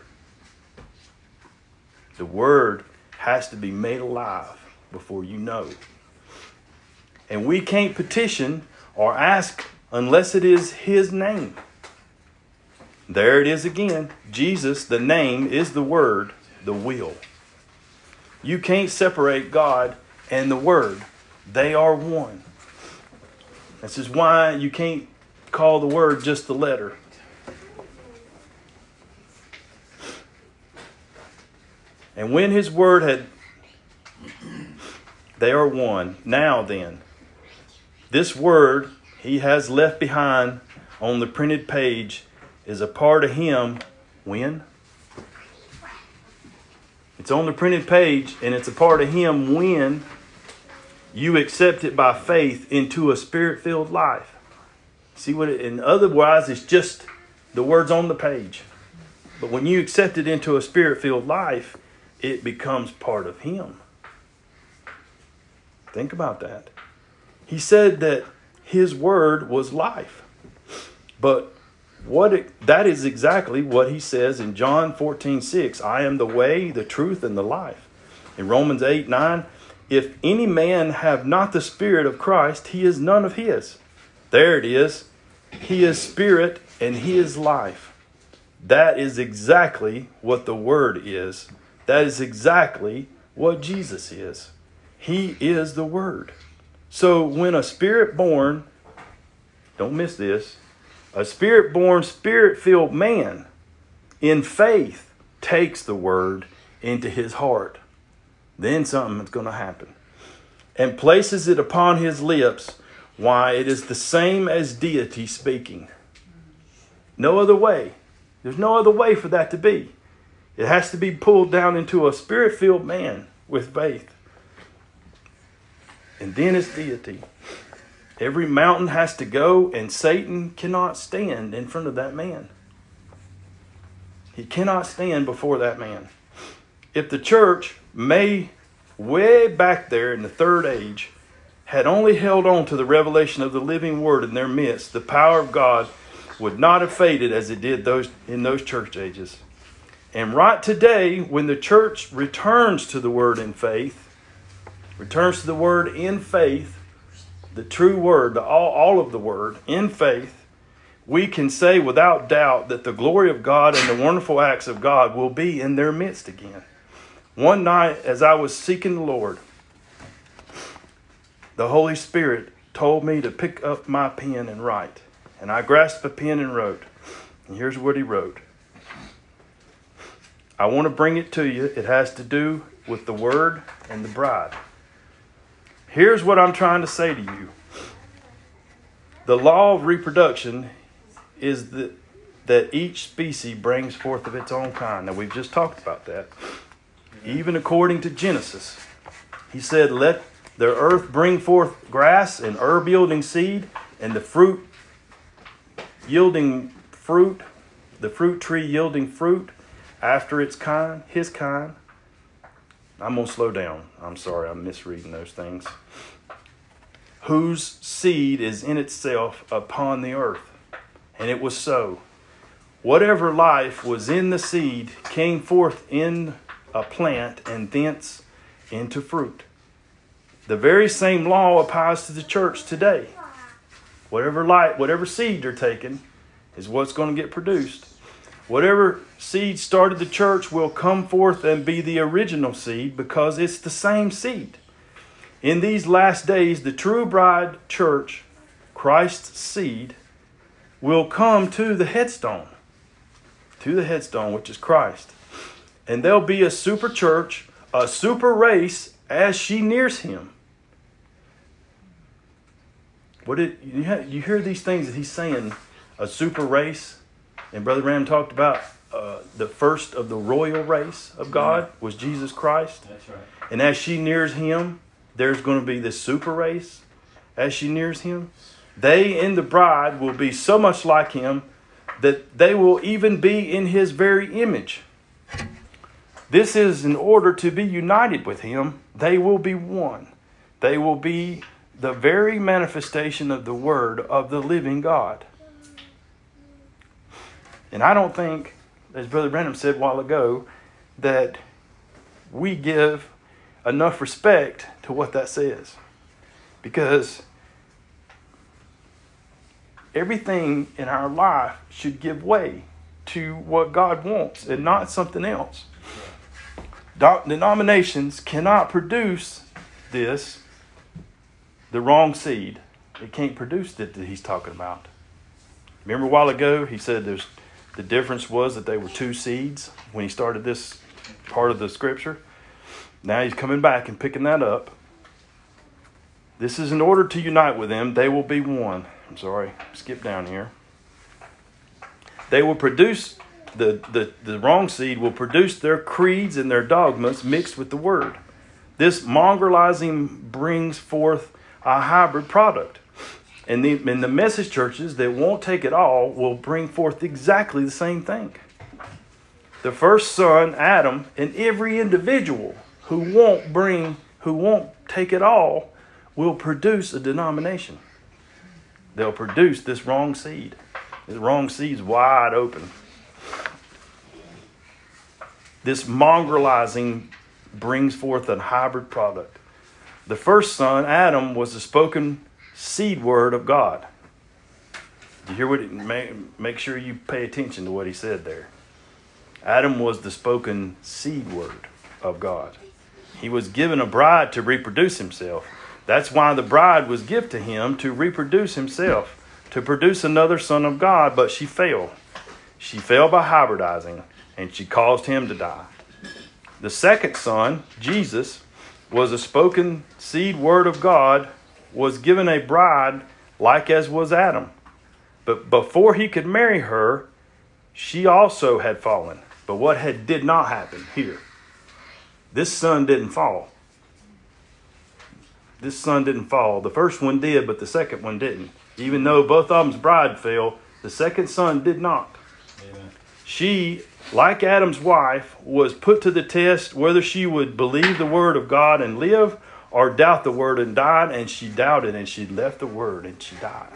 The Word has to be made alive before you know. And we can't petition or ask unless it is his name. There it is again. Jesus, the name, is the Word, the will. You can't separate God and the Word. They are one. This is why you can't call the Word just the letter. And when his Word had, they are one. Now then, this Word he has left behind on the printed page is a part of him when? It's on the printed page, and it's a part of him when you accept it by faith into a spirit-filled life. See what it, and otherwise it's just the words on the page. But when you accept it into a spirit-filled life, it becomes part of him. Think about that. He said that his word was life. But what it, that is exactly what he says in John fourteen six. I am the way, the truth, and the life. In Romans eight nine, if any man have not the Spirit of Christ, he is none of his. There it is. He is spirit and he is life. That is exactly what the Word is. That is exactly what Jesus is. He is the Word. So when a spirit-born, don't miss this, a spirit-born, spirit-filled man in faith takes the Word into his heart, then something is going to happen. And places it upon his lips. Why, it is the same as deity speaking. No other way. There's no other way for that to be. It has to be pulled down into a spirit-filled man with faith. And then it's deity. Every mountain has to go, and Satan cannot stand in front of that man. He cannot stand before that man. If the church may, way back there in the third age, had only held on to the revelation of the living word in their midst, the power of God would not have faded as it did those in those church ages. And right today, when the church returns to the word in faith, returns to the word in faith, the true word, the all, all of the word in faith, we can say without doubt that the glory of God and the wonderful acts of God will be in their midst again. One night, as I was seeking the Lord, the Holy Spirit told me to pick up my pen and write. And I grasped a pen and wrote. And here's what he wrote. I want to bring it to you. It has to do with the word and the bride. Here's what I'm trying to say to you. The law of reproduction is that, that each species brings forth of its own kind. Now, we've just talked about that. Even according to Genesis, he said, let the earth bring forth grass and herb yielding seed, and the fruit yielding fruit, the fruit tree yielding fruit after its kind, his kind. I'm going to slow down. I'm sorry, I'm misreading those things. Whose seed is in itself upon the earth. And it was so. Whatever life was in the seed came forth in a plant, and thence into fruit. The very same law applies to the church today. Whatever light, whatever seed they're taking is what's going to get produced. Whatever seed started the church will come forth and be the original seed, because it's the same seed. In these last days, the true bride church, Christ's seed, will come to the headstone, to the headstone, which is Christ. And there'll be a super church, a super race as she nears him. What did you, have, you hear these things that he's saying? A super race, and Brother Ram talked about uh, the first of the royal race of God was Jesus Christ. That's right. And as she nears him, there's going to be this super race. As she nears him, they in the bride will be so much like him that they will even be in his very image. This is in order to be united with him. They will be one. They will be the very manifestation of the word of the living God. And I don't think, as Brother Branham said a while ago, that we give enough respect to what that says. Because everything in our life should give way to what God wants and not something else. Denominations cannot produce this, the wrong seed. It can't produce it that he's talking about. Remember a while ago, he said there's the difference was that they were two seeds when he started this part of the scripture. Now he's coming back and picking that up. This is in order to unite with them. They will be one. I'm sorry, skip down here. They will produce, the, the, the wrong seed will produce their creeds and their dogmas mixed with the word. This mongrelizing brings forth a hybrid product. And the, and the message churches that won't take it all will bring forth exactly the same thing. The first son, Adam, and every individual who won't bring, who won't take it all, will produce a denomination. They'll produce this wrong seed. This wrong seed's wide open. This mongrelizing brings forth a hybrid product. The first son, Adam, was the spoken seed word of God. You hear what it, make, make sure you pay attention to what he said there. Adam was the spoken seed word of God. He was given a bride to reproduce himself. That's why the bride was given to him to reproduce himself, to produce another son of God, but she failed. She fell by hybridizing, and she caused him to die. The second son, Jesus, was a spoken seed word of God, was given a bride like as was Adam. But before he could marry her, she also had fallen. But what had did not happen here? This son didn't fall. This son didn't fall. The first one did, but the second one didn't. Even though both of them's bride fell, the second son did not. Amen. She, like Adam's wife, was put to the test whether she would believe the word of God and live or doubt the word and died, and she doubted and she left the word and she died.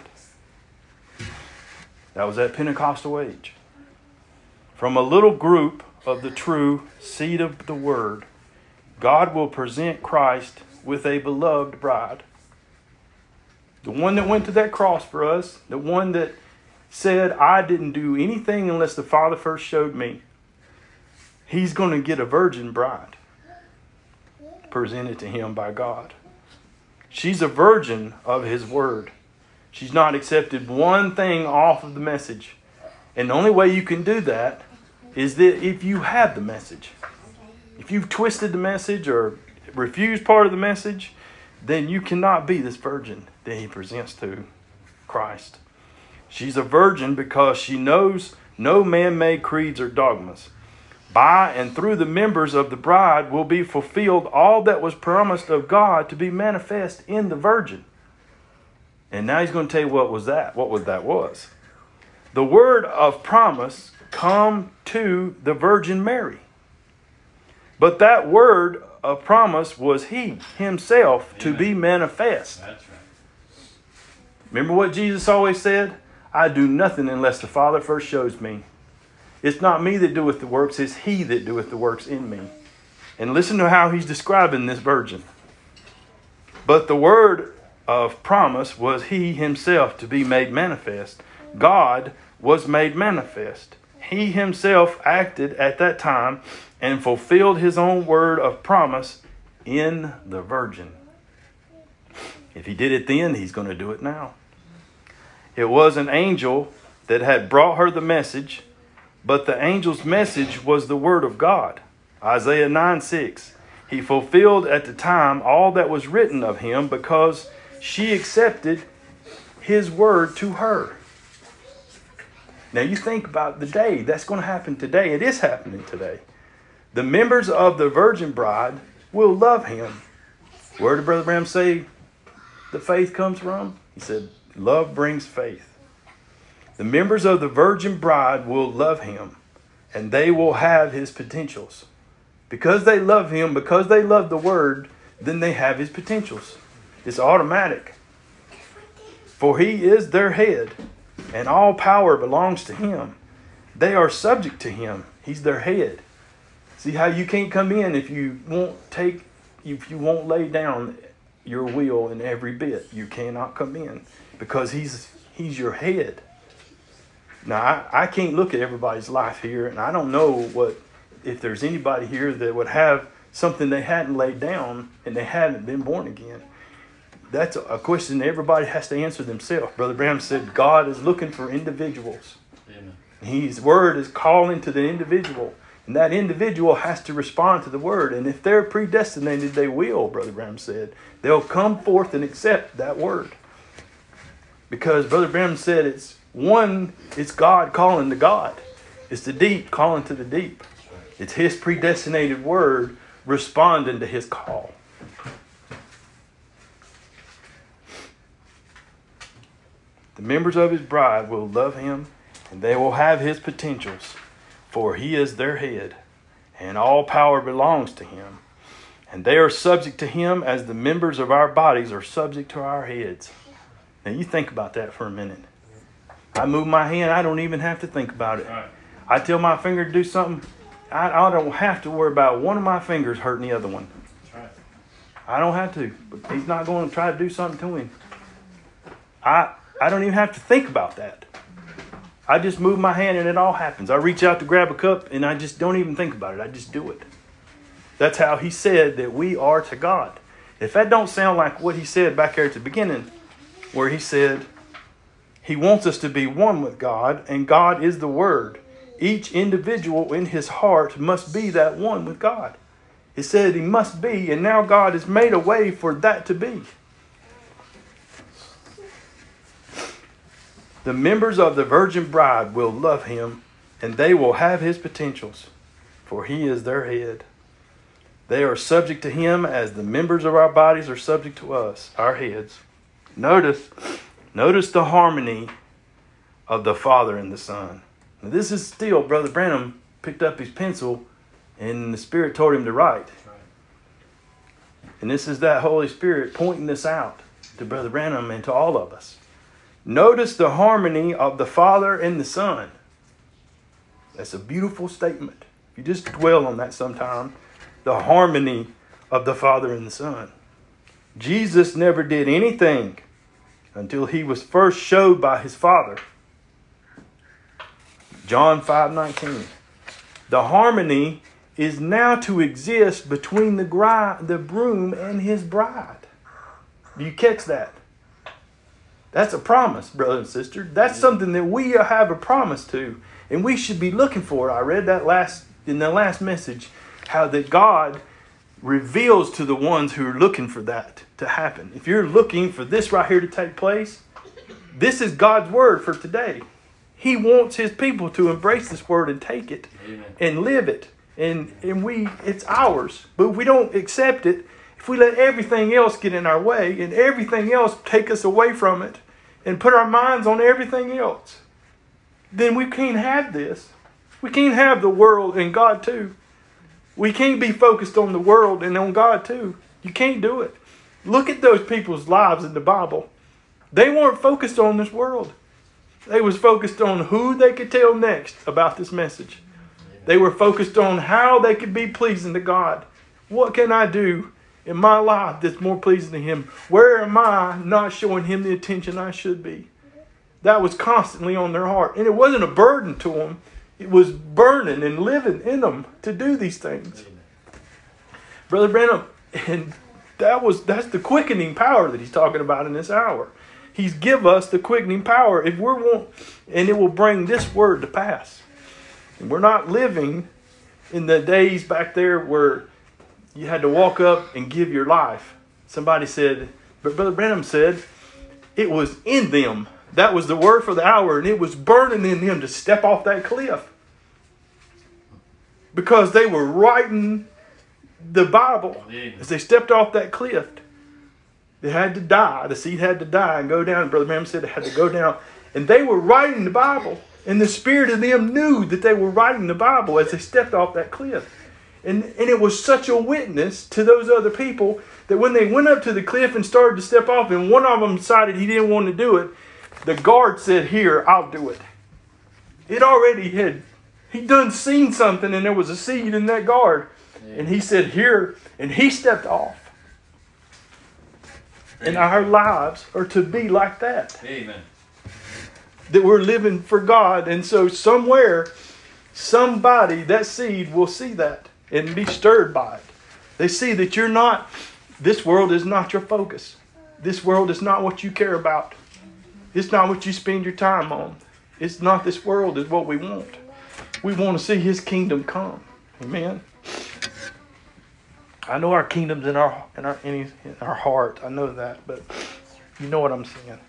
That was that Pentecostal age. From a little group of the true seed of the word, God will present Christ with a beloved bride. The one that went to that cross for us, the one that said, I didn't do anything unless the Father first showed me. He's going to get a virgin bride presented to him by God. She's a virgin of his word. She's not accepted one thing off of the message. And the only way you can do that is that if you have the message. If you've twisted the message or refused part of the message, then you cannot be this virgin that he presents to Christ. She's a virgin because she knows no man-made creeds or dogmas. By and through the members of the bride will be fulfilled all that was promised of God to be manifest in the virgin. And now he's going to tell you what was that, what was that was. The word of promise come to the Virgin Mary. But that word of promise was he himself Amen. To be manifest. That's right. Remember what Jesus always said? I do nothing unless the Father first shows me. It's not me that doeth the works, it's he that doeth the works in me. And listen to how he's describing this virgin. But the word of promise was he himself to be made manifest. God was made manifest. He himself acted at that time and fulfilled his own word of promise in the virgin. If he did it then, he's going to do it now. It was an angel that had brought her the message, but the angel's message was the word of God. Isaiah nine six. He fulfilled at the time all that was written of him because she accepted his word to her. Now you think about the day. That's going to happen today. It is happening today. The members of the virgin bride will love him. Where did Brother Branham say the faith comes from? He said, love brings faith. The members of the virgin bride will love him, and they will have his potentials. Because they love him, because they love the word, then they have his potentials. It's automatic. For he is their head, and all power belongs to him. They are subject to him. He's their head. See how you can't come in if you won't take, if you won't lay down your will in every bit. You cannot come in because he's he's your head. Now I, I can't look at everybody's life here, and I don't know what if there's anybody here that would have something they hadn't laid down and they haven't been born again. That's a question everybody has to answer themselves. Brother Branham said God is looking for individuals. Amen. His word is calling to the individual. And that individual has to respond to the word. And if they're predestinated, they will, Brother Branham said. They'll come forth and accept that word. Because Brother Branham said it's one, it's God calling to God. It's the deep calling to the deep. It's his predestinated word responding to his call. The members of his bride will love him, and they will have his potentials, for he is their head, and all power belongs to him. And they are subject to him as the members of our bodies are subject to our heads. Now you think about that for a minute. I move my hand, I don't even have to think about it. I tell my finger to do something, I, I don't have to worry about one of my fingers hurting the other one. I don't have to. But he's not going to try to do something to him. I I don't even have to think about that. I just move my hand and it all happens. I reach out to grab a cup and I just don't even think about it. I just do it. That's how he said that we are to God. If that don't sound like what he said back there at the beginning, where he said he wants us to be one with God and God is the Word. Each individual in his heart must be that one with God. He said he must be, and now God has made a way for that to be. The members of the virgin bride will love him, and they will have his potentials, for he is their head. They are subject to him as the members of our bodies are subject to us, our heads. Notice, notice the harmony of the Father and the Son. Now, this is still, Brother Branham picked up his pencil and the Spirit told him to write. And this is that Holy Spirit pointing this out to Brother Branham and to all of us. Notice the harmony of the Father and the Son. That's a beautiful statement. If you just dwell on that sometime, the harmony of the Father and the Son. Jesus never did anything until he was first showed by his Father. John five nineteen. The harmony is now to exist between the, gri- the groom and his bride. Do you catch that? That's a promise, brother and sister. That's something that we have a promise to, and we should be looking for. I read that last in the last message, how that God reveals to the ones who are looking for that to happen. If you're looking for this right here to take place, this is God's word for today. He wants his people to embrace this word and take it. Amen. And live it. And and we it's ours. But if we don't accept it, if we let everything else get in our way and everything else take us away from it and put our minds on everything else, then we can't have this. We can't have the world and God too. We can't be focused on the world and on God too. You can't do it. Look at those people's lives in the Bible. They weren't focused on this world. They was focused on who they could tell next about this message. They were focused on how they could be pleasing to God. What can I do in my life that's more pleasing to him? Where am I not showing him the attention I should be? That was constantly on their heart. And it wasn't a burden to them. It was burning and living in them to do these things. Brother Branham, and that was that's the quickening power that he's talking about in this hour. He's give us the quickening power if we're want, and it will bring this word to pass. And we're not living in the days back there where you had to walk up and give your life. Somebody said, but Brother Branham said, it was in them. That was the word for the hour, and it was burning in them to step off that cliff. Because they were writing the Bible as they stepped off that cliff. They had to die. The seed had to die and go down. Brother Branham said they had to go down. And they were writing the Bible. And the spirit of them knew that they were writing the Bible as they stepped off that cliff. And, and it was such a witness to those other people that when they went up to the cliff and started to step off, and one of them decided he didn't want to do it, the guard said, here, I'll do it. It already had, he done seen something, and there was a seed in that guard. And he said, here, and he stepped off. And our lives are to be like that. Amen. That we're living for God. And so somewhere, somebody, that seed will see that and be stirred by it. They see that you're not, this world is not your focus. This world is not what you care about. It's not what you spend your time on. It's not this world is what we want. We want to see his kingdom come. Amen. I know our kingdom's in our in our in our heart. I know that, but you know what I'm saying.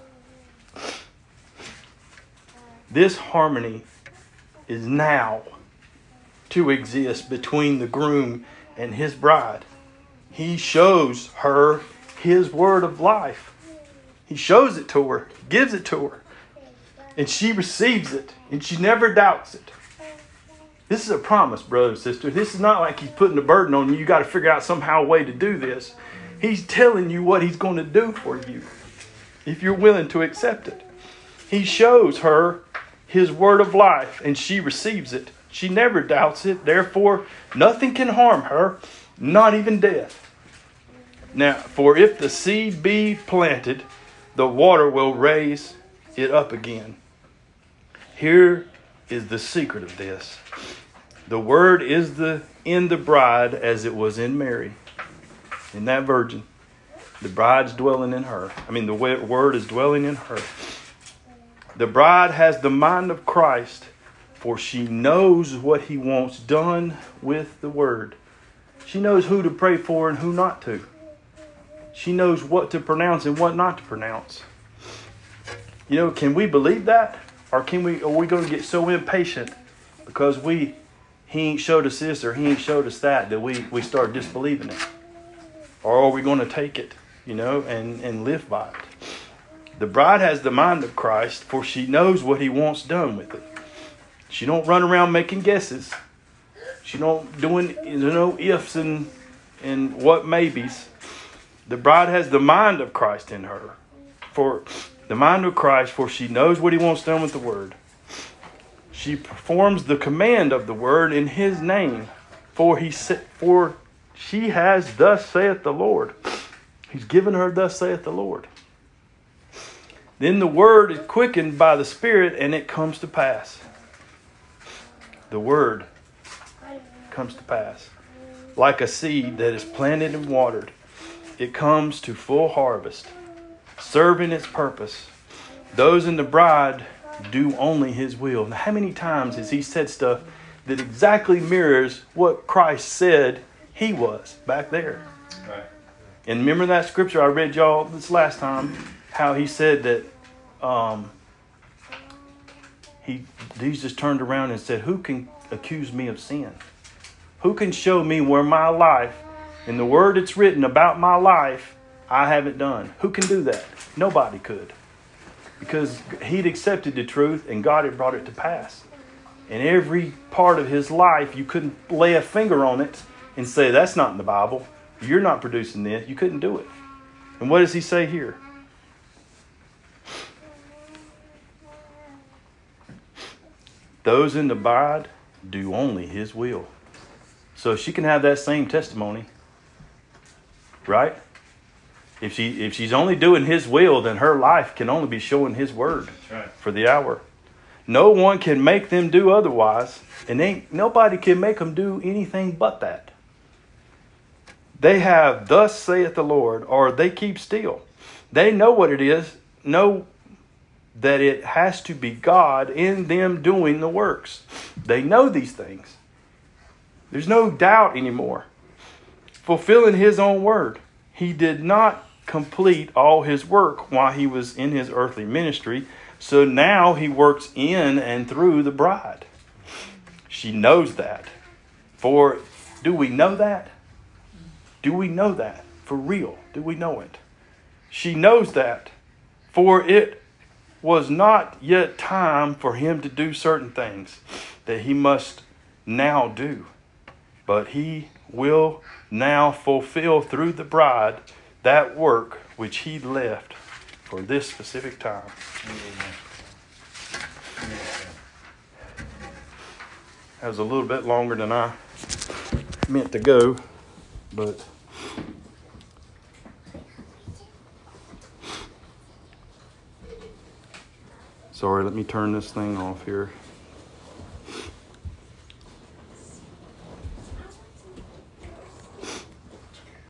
This harmony is now to exist between the groom and his bride. He shows her his word of life. He shows it to her, gives it to her, and she receives it, and she never doubts it. This is a promise, brother and sister. This is not like he's putting a burden on you. You got to figure out somehow a way to do this. He's telling you what he's going to do for you if you're willing to accept it. He shows her his word of life, and she receives it. She never doubts it. Therefore, nothing can harm her, not even death. Now, for if the seed be planted, the water will raise it up again. Here is the secret of this. The word is the in the bride as it was in Mary, in that virgin. The bride's dwelling in her. I mean, the word is dwelling in her. The bride has the mind of Christ, for she knows what he wants done with the word. She knows who to pray for and who not to. She knows what to pronounce and what not to pronounce. You know, can we believe that? Or can we, are we going to get so impatient because we, he ain't showed us this or he ain't showed us that, that we, we start disbelieving it? Or are we going to take it, you know, and, and live by it? The bride has the mind of Christ, for she knows what he wants done with it. She don't run around making guesses. She don't doing, you know, ifs and, and what maybes. The bride has the mind of Christ in her. For the mind of Christ, for she knows what he wants done with the word. She performs the command of the word in his name. For he said, for she has thus saith the Lord. He's given her thus saith the Lord. Then the word is quickened by the Spirit, and it comes to pass. The word comes to pass. Like a seed that is planted and watered, it comes to full harvest, serving its purpose. Those in the bride do only his will. Now, how many times has he said stuff that exactly mirrors what Christ said he was back there? Right. And remember that scripture I read y'all this last time, how he said that um, he Jesus turned around and said, who can accuse me of sin? Who can show me where my life, in the word it's written about my life, I haven't done? Who can do that? Nobody could. Because he'd accepted the truth and God had brought it to pass. In every part of his life, you couldn't lay a finger on it and say, that's not in the Bible. You're not producing this. You couldn't do it. And what does he say here? Those in the bride do only his will. So she can have that same testimony, right? If she if she's only doing his will, then her life can only be showing his word. That's right. For the hour. No one can make them do otherwise, and ain't nobody can make them do anything but that. They have thus saith the Lord, or they keep still. They know what it is, know that it has to be God in them doing the works. They know these things. There's no doubt anymore. Fulfilling his own word. He did not complete all his work while he was in his earthly ministry. So now he works in and through the bride. She knows that. For do we know that? Do we know that? For real, do we know it? She knows that. For it was not yet time for him to do certain things that he must now do. But he will now fulfill through the bride that work which he left for this specific time. That was a little bit longer than I meant to go, but sorry, let me turn this thing off here.